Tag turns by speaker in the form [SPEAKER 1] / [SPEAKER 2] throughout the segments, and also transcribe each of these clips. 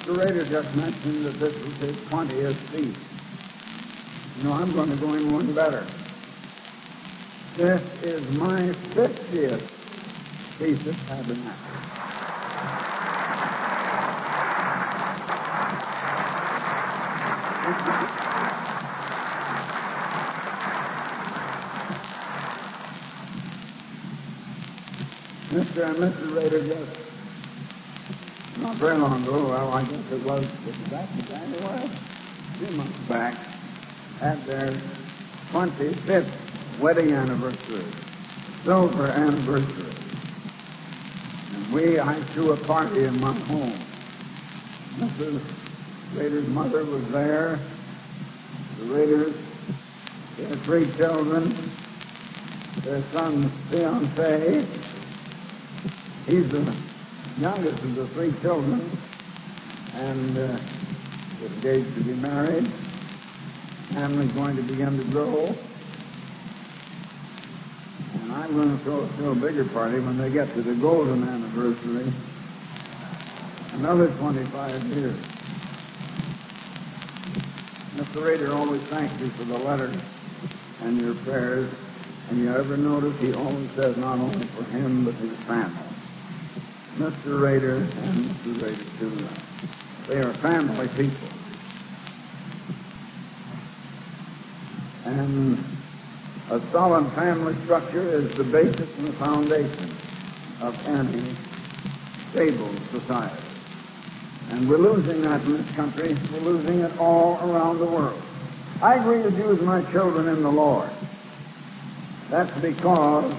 [SPEAKER 1] Mr. Rader just mentioned that this was his 20th feast. You know, I'm going to go in one better. This is my 50th Feast of Tabernacles. Mr. and Mrs. Rader just not very long ago, well, I guess it was back in January, a few months back, had their 25th wedding anniversary, silver anniversary. And I threw a party in my home. Mrs. Rader's mother was there. The Raiders, their 3 children, their son's fiancée. He's the youngest of the 3 children, and engaged to be married. Family's going to begin to grow. And I'm going to throw a still bigger party when they get to the golden anniversary. Another 25 years. Mr. Rader always thanks you for the letters and your prayers. And you ever notice he always says not only for him, but his family. Mr. Rader and Mrs. Rader, too. They are family people. And a solid family structure is the basis and the foundation of any stable society. And we're losing that in this country. We're losing it all around the world. I agree with you as my children in the Lord. That's because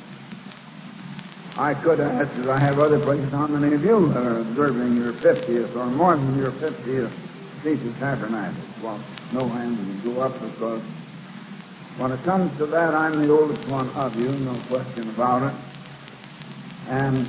[SPEAKER 1] I could ask, as I have other places, how many of you are observing your 50th or more than your 50th Feast of Tabernacles? Well, no hands will go up because when it comes to that, I'm the oldest one of you, no question about it. And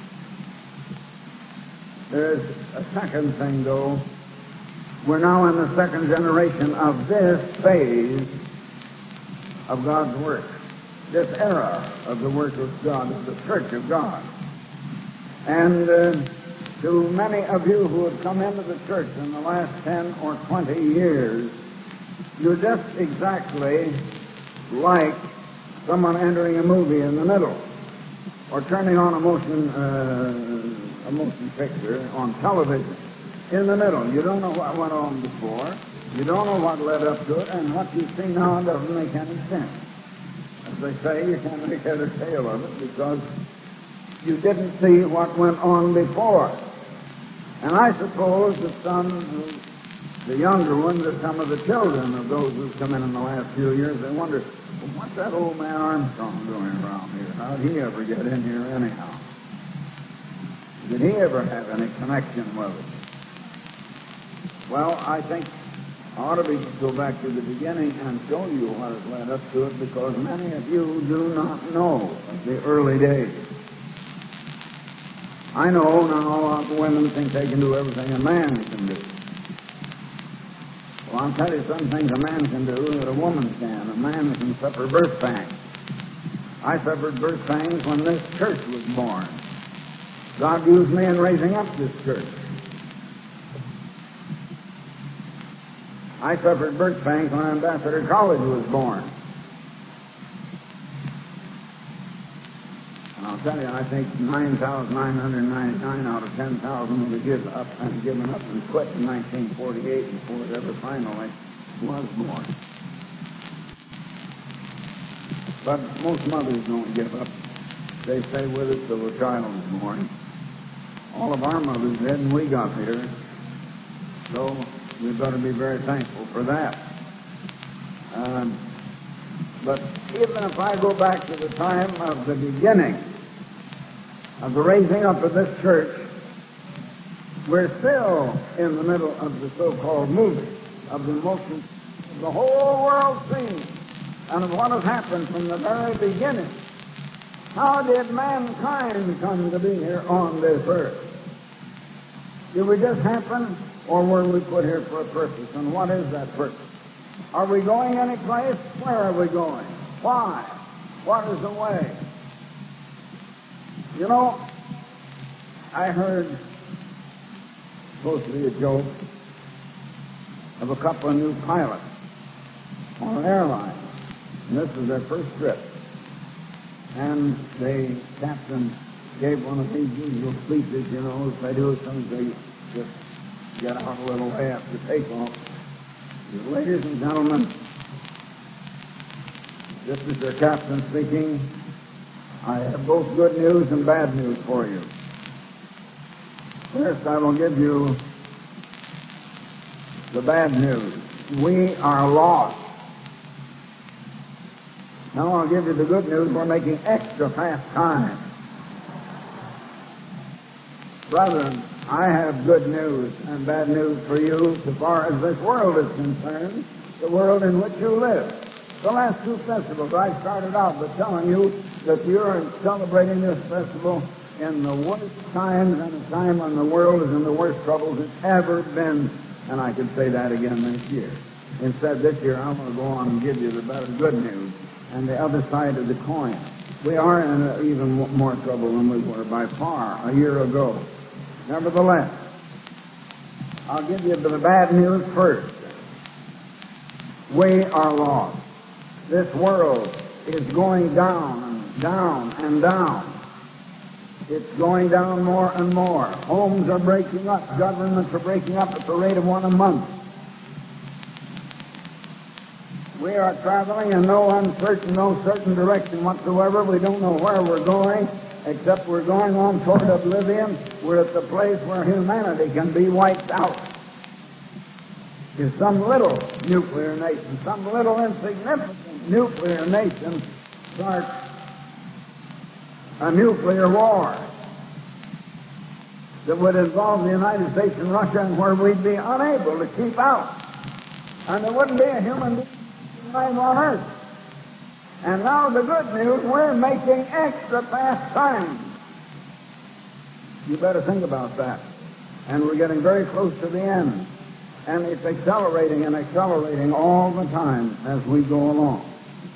[SPEAKER 1] there's a second thing, though. We're now in the second generation of this phase of God's work, this era of the work of God, of the Church of God. And to many of you who have come into the church in the last 10 or 20 years, you're just exactly like someone entering a movie in the middle or turning on a motion picture on television in the middle. You don't know what went on before. You don't know what led up to it, and what you see now doesn't make any sense. As they say, you can't make head or tail of it because you didn't see what went on before. And I suppose that the younger ones, are some of the children of those who've come in the last few years, they wonder, well, what's that old man Armstrong doing around here? How'd he ever get in here anyhow? Did he ever have any connection with it? Well, I think I ought to go back to the beginning and show you what has led up to it, because many of you do not know of the early days. I know now women think they can do everything a man can do. Well, I'll tell you some things a man can do that a woman can. A man can suffer birth pangs. I suffered birth pangs when this church was born. God used me in raising up this church. I suffered birth pangs when Ambassador College was born. And I'll tell you, I think 9,999 out of 10,000 were given up and quit in 1948 before it ever finally was born. But most mothers don't give up. They stay with us till the child is born. All of our mothers did, and we got here. So we've got to be very thankful for that. But even if I go back to the time of the beginning of the raising up of this church, we're still in the middle of the so-called movie, of the motion of the whole world scene, and of what has happened from the very beginning. How did mankind come to be here on this earth? Did we just happen, or were we put here for a purpose? And what is that purpose? Are we going any place? Where are we going? Why? What is the way? You know, I heard supposed to be a joke of a couple of new pilots on an airline. And this is their first trip. And the captain gave one of these usual speeches, you know, as they do as soon as they just get out a little way after takeoff. Ladies and gentlemen, this is their captain speaking. I have both good news and bad news for you. First, I will give you the bad news. We are lost. Now I'll give you the good news. We're making extra fast time. Brethren, I have good news and bad news for you so far as this world is concerned, the world in which you live. The last two festivals, I started out by telling you that you're celebrating this festival in the worst times and a time when the world is in the worst troubles it's ever been. And I could say that again this year. Instead, this year, I'm going to go on and give you the better good news and the other side of the coin. We are in even more trouble than we were by far a year ago. Nevertheless, I'll give you the bad news first. We are lost. This world is going down and down and down. It's going down more and more. Homes are breaking up. Governments are breaking up at the rate of one a month. We are traveling in no certain direction whatsoever. We don't know where we're going, except we're going on toward oblivion. We're at the place where humanity can be wiped out. If some little nuclear nation, some little insignificant nuclear nation starts a nuclear war that would involve the United States and Russia, and where we'd be unable to keep out. And there wouldn't be a human being alive on Earth. And now the good news, we're making extra fast time. You better think about that. And we're getting very close to the end. And it's accelerating and accelerating all the time as we go along.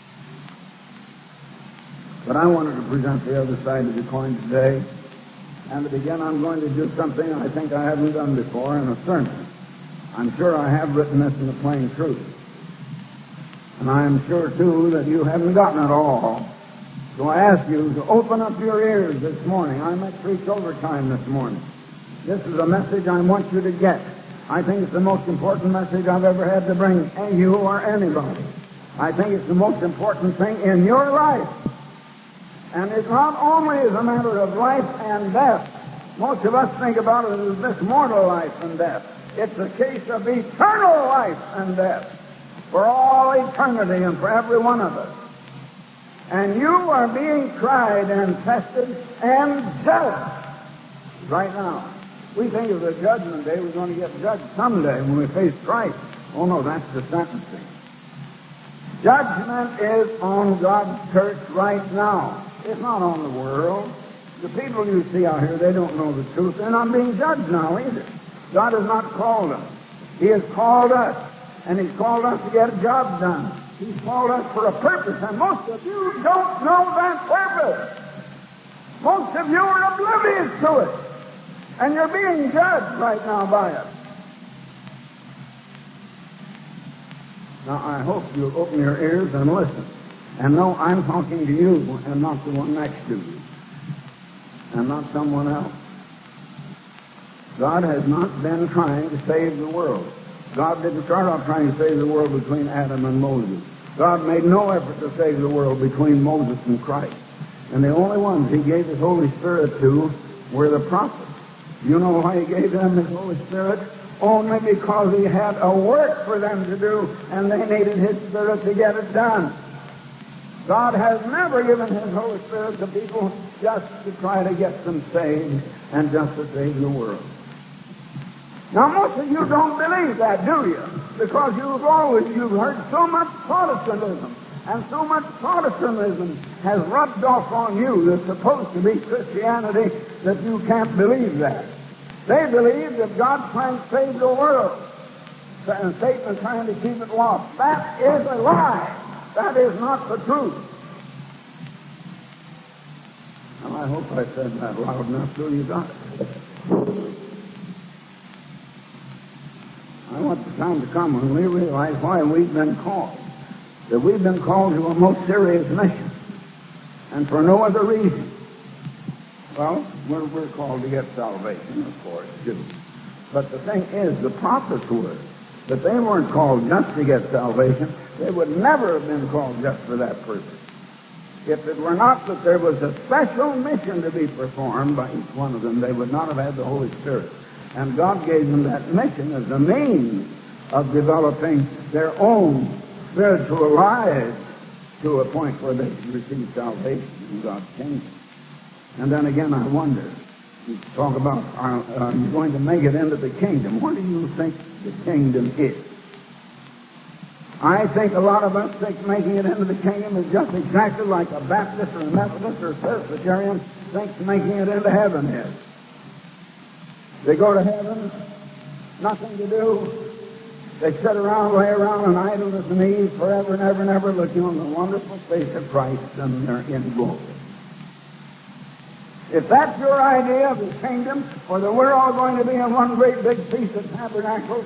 [SPEAKER 1] But I wanted to present the other side of the coin today. And to begin, I'm going to do something I think I haven't done before in a sermon. I'm sure I have written this in the plain truth. And I am sure, too, that you haven't gotten it all. So I ask you to open up your ears this morning. I'm at preach overtime this morning. This is a message I want you to get. I think it's the most important message I've ever had to bring you or anybody. I think it's the most important thing in your life. And it not only is a matter of life and death. Most of us think about it as this mortal life and death. It's a case of eternal life and death for all eternity and for every one of us. And you are being tried and tested and judged right now. We think of the judgment day, we're going to get judged someday when we face Christ. Oh no, that's the sentencing. Judgment is on God's church right now. It's not on the world. The people you see out here, they don't know the truth. They're not being judged now either. God has not called them. He has called us, and He's called us to get a job done. He's called us for a purpose, and most of you don't know that purpose. Most of you are oblivious to it, and you're being judged right now by it. Now, I hope you'll open your ears and listen. And know I'm talking to you and not the one next to you. And not someone else. God has not been trying to save the world. God didn't start off trying to save the world between Adam and Moses. God made no effort to save the world between Moses and Christ. And the only ones He gave His Holy Spirit to were the prophets. You know why He gave them His Holy Spirit? Only because He had a work for them to do, and they needed His Spirit to get it done. God has never given His Holy Spirit to people just to try to get them saved and just to save the world. Now, most of you don't believe that, do you? Because you've heard so much Protestantism, and so much Protestantism has rubbed off on you that's supposed to be Christianity that you can't believe that. They believe that God's trying to save the world, and Satan is trying to keep it lost. That is a lie. That is not the truth. Well, I hope I said that loud enough so you got it. know at the time to come when we realize why we've been called. That we've been called to a most serious mission. And for no other reason. Well, we're called to get salvation, of course, too. But the thing is, the prophets were. That they weren't called just to get salvation. They would never have been called just for that purpose. If it were not that there was a special mission to be performed by each one of them, they would not have had the Holy Spirit. And God gave them that mission as a means of developing their own spiritual lives to a point where they could receive salvation in God's kingdom. And then again, I wonder, you talk about, are you going to make it into the kingdom? What do you think the kingdom is? I think a lot of us think making it into the kingdom is just exactly like a Baptist or a Methodist or a Presbyterian thinks making it into heaven is. They go to heaven, nothing to do. They sit around, lay around in idleness and ease forever and ever and ever, looking on the wonderful face of Christ, and they're in glory. If that's your idea of the kingdom, or that we're all going to be in one great big Feast of Tabernacles,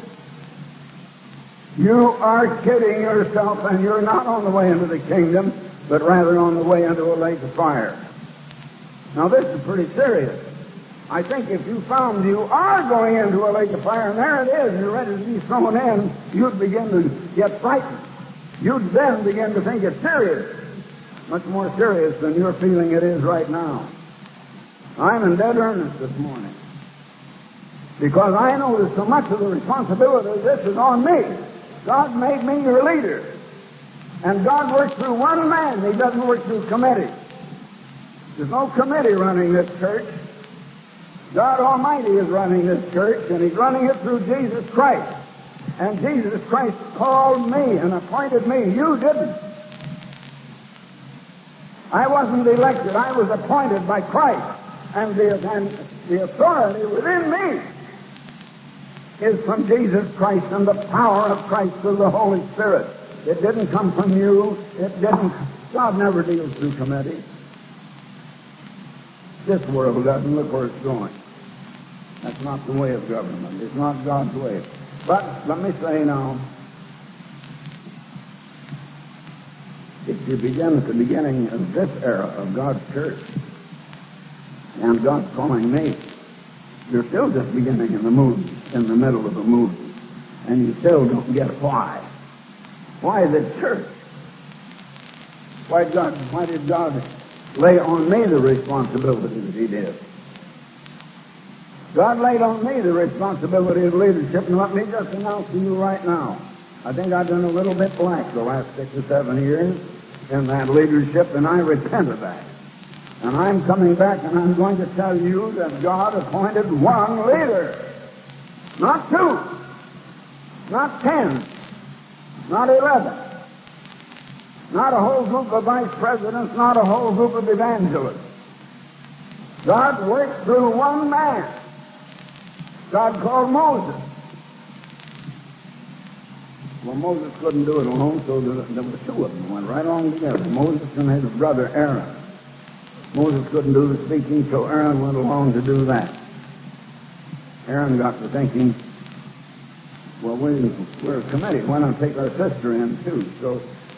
[SPEAKER 1] you are kidding yourself, and you're not on the way into the kingdom, but rather on the way into a lake of fire. Now, this is pretty serious. I think if you found you are going into a lake of fire, and there it is, and you're ready to be thrown in, you'd begin to get frightened. You'd then begin to think it's serious, much more serious than you're feeling it is right now. I'm in dead earnest this morning, because I know that so much of the responsibility of this is on me. God made me your leader. And God works through one man. He doesn't work through committee. There's no committee running this church. God Almighty is running this church, and He's running it through Jesus Christ. And Jesus Christ called me and appointed me. You didn't. I wasn't elected. I was appointed by Christ. And the authority within me is from Jesus Christ and the power of Christ through the Holy Spirit. It didn't come from you. It didn't. God never deals through committee. This world doesn't. Look where it's going. That's not the way of government. It's not God's way. But let me say now, if you begin at the beginning of this era of God's church, and God's calling me, you're still just beginning in the middle of a movement, and you still don't get why. Why the church? Why did God lay on me the responsibility that He did? God laid on me the responsibility of leadership, and let me just announce to you right now, I think I've been a little bit black the last 6 or 7 years in that leadership, and I repent of that. And I'm coming back, and I'm going to tell you that God appointed one leader. Not 2. Not 10. Not 11. Not a whole group of vice presidents. Not a whole group of evangelists. God worked through one man. God called Moses. Well, Moses couldn't do it alone, so there were 2 of them went right along together. Moses and his brother Aaron. Moses couldn't do the speaking, so Aaron went along to do that. Aaron got to thinking, well, we're a committee. Why not take our sister in, too? So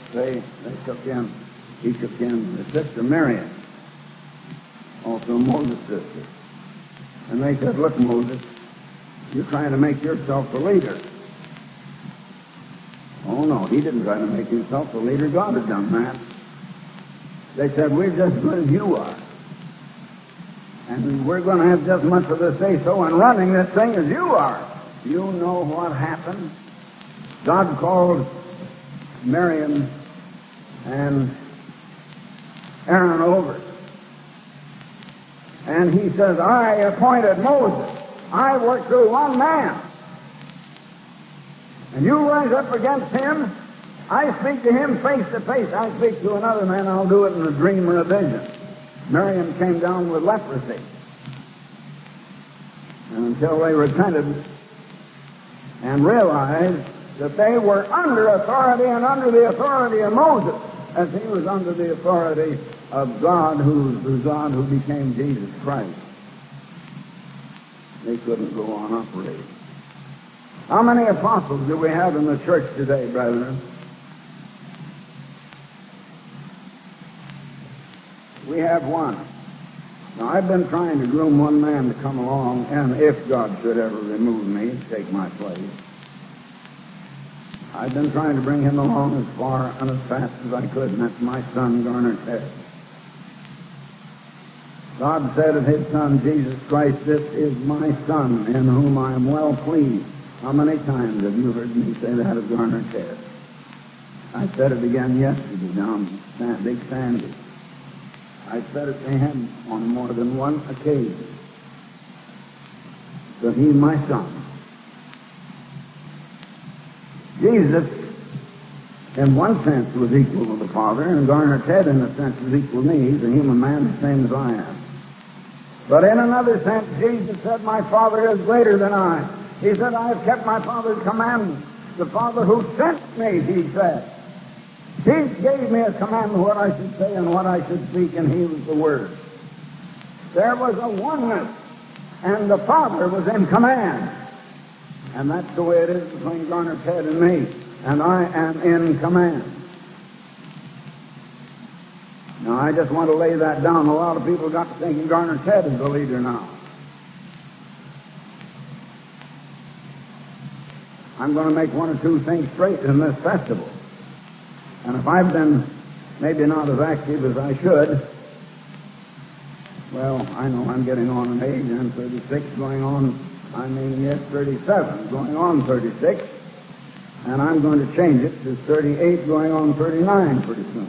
[SPEAKER 1] he took in his sister Miriam, also Moses' sister. And they said, look, Moses, you're trying to make yourself the leader. Oh, no, he didn't try to make himself the leader. God had done that. They said, we're just as good as you are. And we're going to have just as much of the say-so in running this thing as you are. You know what happened? God called Miriam and Aaron over. And he says, I appointed Moses. I worked through one man. And you rise up against him. I speak to him face to face. I speak to another man, I'll do it in a dream or a vision. Miriam came down with leprosy. And until they repented and realized that they were under authority and under the authority of Moses, as he was under the authority of God, who became Jesus Christ, they couldn't go on operating. How many apostles do we have in the church today, brethren? We have one. Now, I've been trying to groom one man to come along, and if God should ever remove me, take my place, I've been trying to bring him along as far and as fast as I could, and that's my son, Garner Ted. God said of his Son, Jesus Christ, "This is my Son, in whom I am well pleased." How many times have you heard me say that of Garner Ted? I said it again yesterday down at Big Sandy. I said it to him on more than one occasion. So he's my son. Jesus, in one sense, was equal to the Father, and Garner Ted, in a sense, was equal to me. He's a human man the same as I am. But in another sense, Jesus said, "My Father is greater than I." He said, "I have kept my Father's commandments." The Father who sent me, he said, he gave me a command of what I should say and what I should speak, and he was the Word. There was a oneness, and the Father was in command. And that's the way it is between Garner Ted and me, and I am in command. Now, I just want to lay that down. A lot of people got to thinking Garner Ted is the leader now. I'm going to make one or two things straight in this festival. And if I've been maybe not as active as I should, well, I know I'm getting on in age. I'm 36, going on, 37, going on 36. And I'm going to change it to 38, going on 39 pretty soon.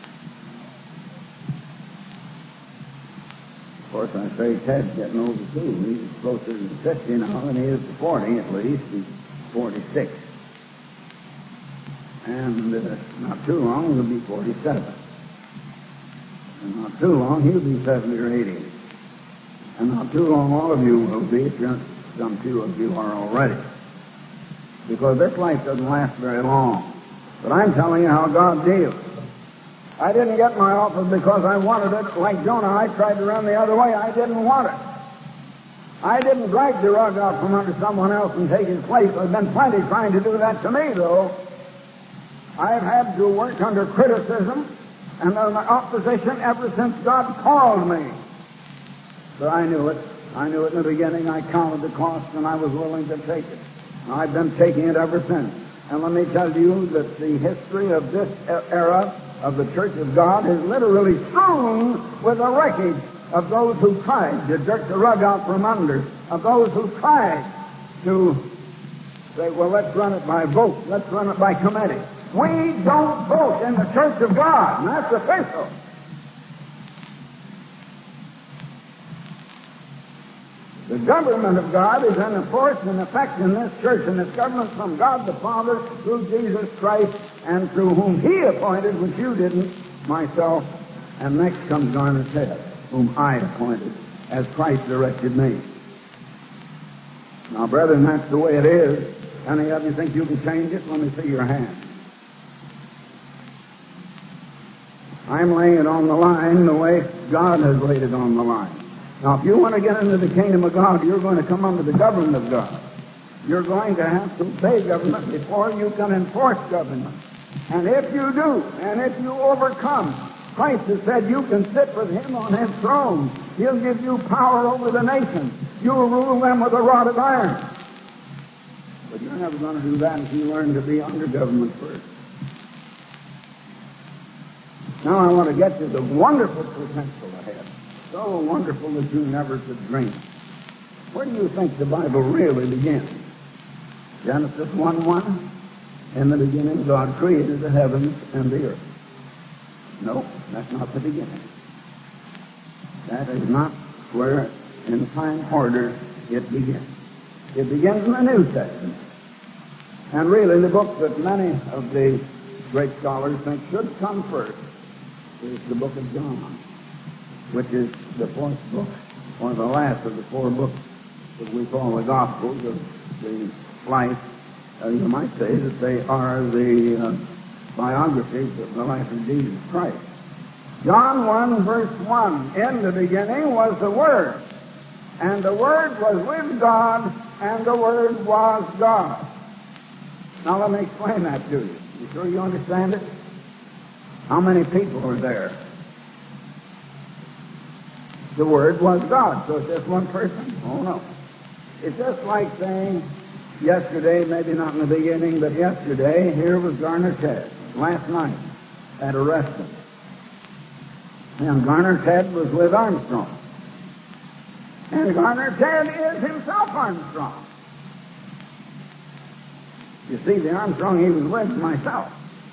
[SPEAKER 1] Of course, I say Ted's getting older too. He's closer to 50 now than he is to 40 at least. He's 46. And not too long, he'll be 47. And not too long, he'll be 70 or 80. And not too long, all of you will be, if you're, some few of you are already. Because this life doesn't last very long. But I'm telling you how God deals. I didn't get my office because I wanted it. Like Jonah, I tried to run the other way. I didn't want it. I didn't drag the rug out from under someone else and take his place. There's been plenty trying to do that to me, though. I've had to work under criticism and under opposition ever since God called me. But I knew it. I knew it in the beginning. I counted the cost, and I was willing to take it. I've been taking it ever since. And let me tell you that the history of this era of the Church of God is literally strewn with the wreckage of those who tried to jerk the rug out from under, of those who tried to say, well, let's run it by vote, let's run it by committee. We don't vote in the Church of God, and that's official. The government of God is in force and effect in this church, and it's government from God the Father through Jesus Christ and through whom He appointed, which you didn't, myself, and next comes Garner Ted, whom I appointed, as Christ directed me. Now, brethren, that's the way it is. Any of you think you can change it? Let me see your hand. I'm laying it on the line the way God has laid it on the line. Now, if you want to get into the kingdom of God, you're going to come under the government of God. You're going to have to obey government before you can enforce government. And if you do, and if you overcome, Christ has said you can sit with Him on His throne. He'll give you power over the nations. You'll rule them with a rod of iron. But you're never going to do that if you learn to be under government first. Now I want to get to the wonderful potential ahead. So wonderful that you never could dream. Where do you think the Bible really begins? Genesis 1:1. In the beginning, God created the heavens and the earth. No, that's not the beginning. That is not where, in time order, it begins. It begins in the New Testament. And really, the book that many of the great scholars think should come first is the book of John, which is the fourth book, or the last of the four books that we call the Gospels of the life. You might say that they are the biographies of the life of Jesus Christ. John 1, verse 1, in the beginning was the Word, and the Word was with God, and the Word was God. Now let me explain that to you. You sure you understand it? How many people were there? The Word was God. So it's just one person? Oh, no. It's just like saying yesterday, maybe not in the beginning, but yesterday, here was Garner Ted, last night, at a restaurant. And Garner Ted was with Armstrong. And Garner Ted is himself Armstrong. You see, the Armstrong he was with myself.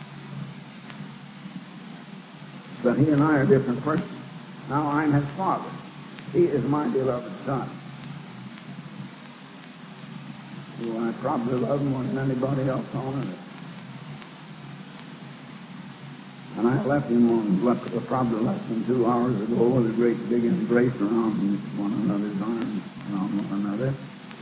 [SPEAKER 1] But he and I are different persons. Now I'm his father. He is my beloved son. Who I probably love more than anybody else on earth. And I left him probably less than 2 hours ago with a great big embrace around one another's arms, around one another.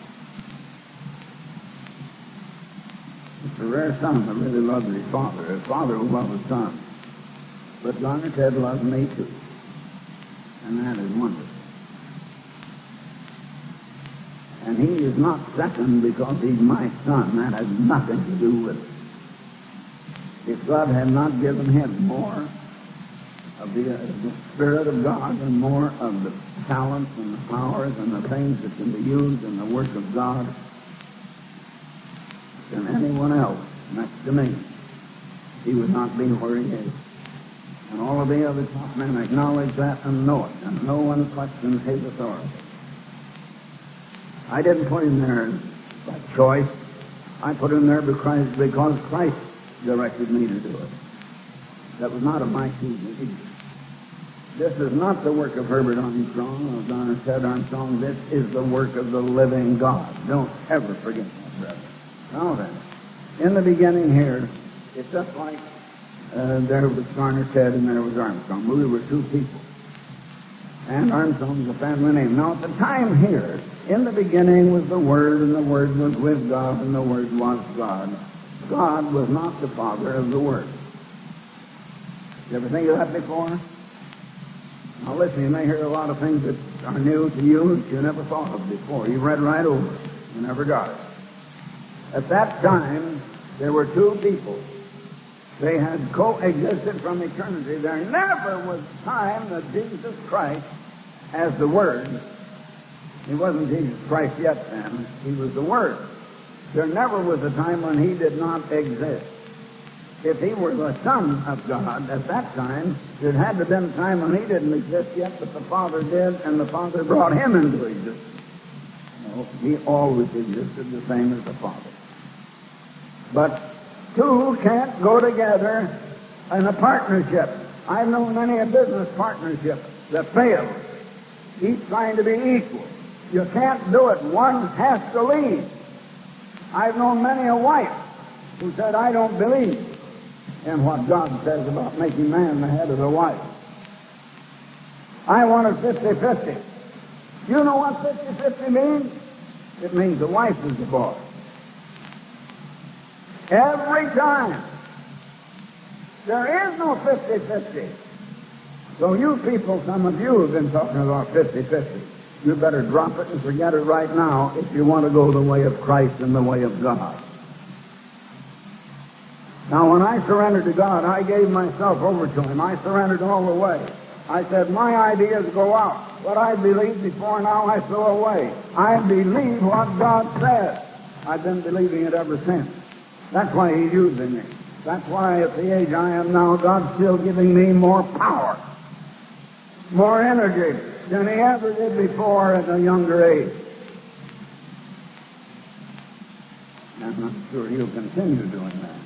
[SPEAKER 1] It's a rare son that really loves his father, a father who loves his son. But Garner Ted loves me too. And that is wonderful. And he is not second because he's my son. That has nothing to do with it. If God had not given him more of the Spirit of God and more of the talents and the powers and the things that can be used in the work of God than anyone else next to me, he would not be where he is. And all of the other top men acknowledge that and know it, and no one questions his authority. I didn't put him there by choice. I put him there because Christ directed me to do it. That was not of my choosing. This is not the work of Herbert Armstrong or Garner Ted Armstrong. This is the work of the living God. Don't ever forget that, brother. Now then, in the beginning here, it's just like there was Garner Ted and there was Armstrong. We were two people. And Armstrong's a family name. Now at the time here, in the beginning was the Word, and the Word was with God, and the Word was God. God was not the father of the Word. You ever think of that before? Now listen, you may hear a lot of things that are new to you that you never thought of before. You read right over it. You never got it. At that time, there were two people. They had coexisted from eternity. There never was time that Jesus Christ, as the Word, he wasn't Jesus Christ yet then, he was the Word. There never was a time when he did not exist. If he were the Son of God at that time, there had to have been a time when he didn't exist yet, but the Father did, and the Father brought him into existence. No, he always existed the same as the Father. But two can't go together in a partnership. I've known many a business partnership that failed, each trying to be equal. You can't do it. One has to lead. I've known many a wife who said, I don't believe in what God says about making man the head of the wife. I want it 50-50. You know what 50-50 means? It means the wife is the boss. Every time. There is no 50-50. So you people, some of you have been talking about 50-50. You better drop it and forget it right now if you want to go the way of Christ and the way of God. Now, when I surrendered to God, I gave myself over to Him. I surrendered all the way. I said, my ideas go out. What I believed before now, I throw away. I believe what God says. I've been believing it ever since. That's why He's using me. That's why at the age I am now, God's still giving me more power, more energy than He ever did before at a younger age. And I'm sure He'll continue doing that.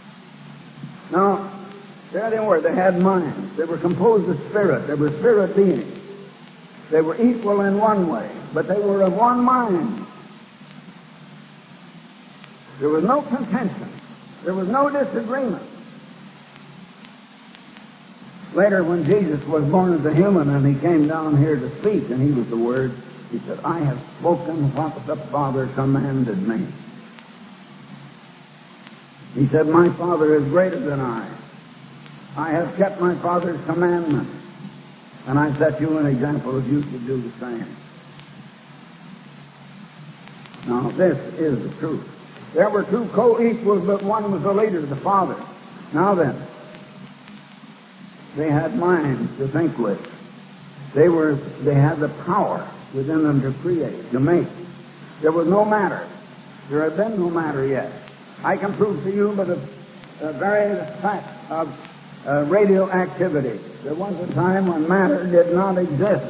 [SPEAKER 1] Now, there they were. They had minds. They were composed of spirit. They were spirit beings. They were equal in one way, but they were of one mind. There was no contention. There was no disagreement. Later, when Jesus was born as a human and He came down here to speak, and He was the Word, He said, I have spoken what the Father commanded me. He said, my Father is greater than I. I have kept my Father's commandments, and I set you an example if you should do the same. Now, this is the truth. There were two co-equals, but one was the leader, the Father. Now then, they had minds to think with. They had the power within them to create, to make. There was no matter. There had been no matter yet. I can prove to you by the very fact of radioactivity. There was a time when matter did not exist.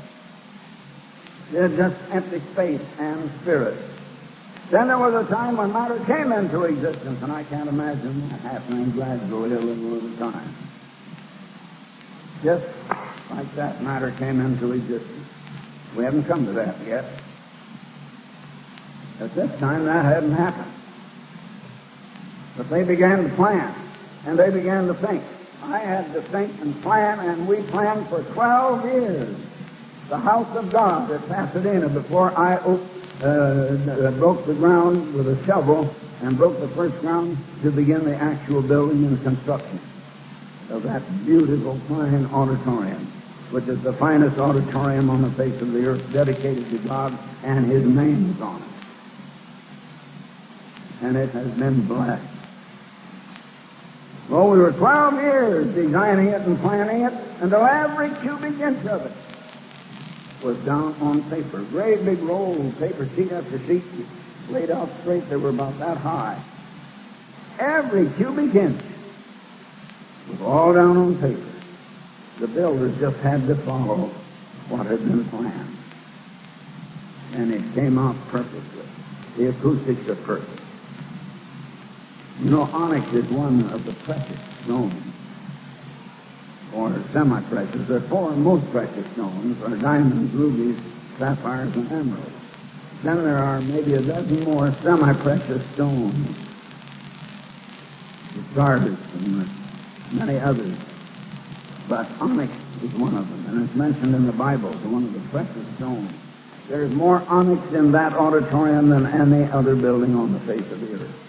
[SPEAKER 1] It was just empty space and spirit. Then there was a time when matter came into existence, and I can't imagine that happening gradually a little at a time. Just like that, matter came into existence. We haven't come to that yet. At this time, that hadn't happened. But they began to plan, and they began to think. I had to think and plan, and we planned for 12 years. The house of God at Pasadena, before I broke the ground with a shovel and broke the first ground to begin the actual building and construction of that beautiful, fine auditorium, which is the finest auditorium on the face of the earth, dedicated to God, and His name is on it. And it has been blessed. Well, we were 12 years designing it and planning it until every cubic inch of it was down on paper. Great big roll of paper, sheet after sheet, laid out straight. They were about that high. Every cubic inch was all down on paper. The builders just had to follow what had been planned. And it came out perfectly. The acoustics are perfect. You know, onyx is one of the precious stones, or semi-precious. The four most precious stones are diamonds, rubies, sapphires, and emeralds. Then there are maybe a dozen more semi-precious stones, the stardust and many others. But onyx is one of them, and it's mentioned in the Bible as one of the precious stones. There's more onyx in that auditorium than any other building on the face of the earth.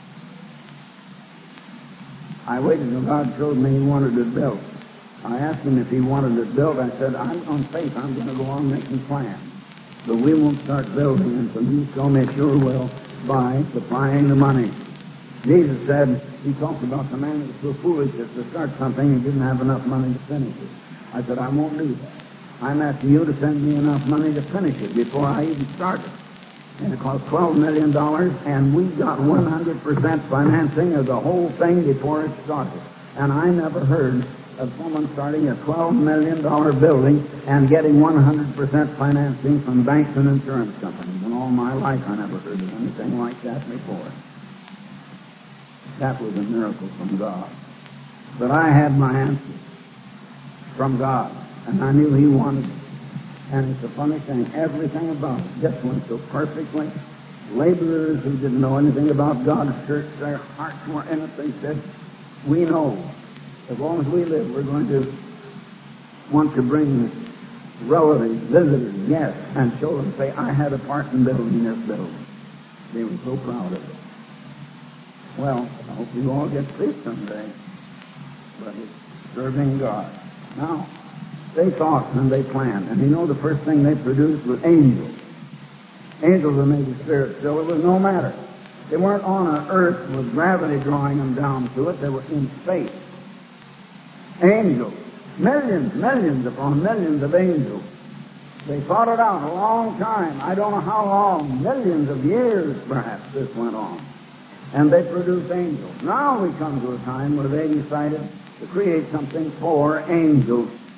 [SPEAKER 1] I waited until God showed me He wanted it built. I asked Him if He wanted it built. I said, I'm on faith. I'm going to go on making plans. But we won't start building until You show me your will by supplying the money. Jesus said, He talked about the man who was so foolish as to start something and didn't have enough money to finish it. I said, I won't do that. I'm asking You to send me enough money to finish it before I even start it. And it cost $12 million, and we got 100% financing of the whole thing before it started. And I never heard of someone starting a $12 million building and getting 100% financing from banks and insurance companies. In all my life, I never heard of anything like that before. That was a miracle from God. But I had my answer from God, and I knew He wanted it. And it's a funny thing, everything about it just went so perfectly. Laborers who didn't know anything about God's church, their hearts were in it. They said, we know, as long as we live, we're going to want to bring relatives, visitors, guests, and show them, say, I had a part in building this building. They were so proud of it. Well, I hope you all get to see it someday. But it's serving God. Now, they thought and they planned. And you know, the first thing they produced was angels. Angels were made of spirit still. It was no matter. They weren't on an earth with gravity drawing them down to it. They were in space. Angels. Millions upon millions of angels. They thought it out a long time. I don't know how long. Millions of years, perhaps, this went on. And they produced angels. Now we come to a time where they decided to create something for angels.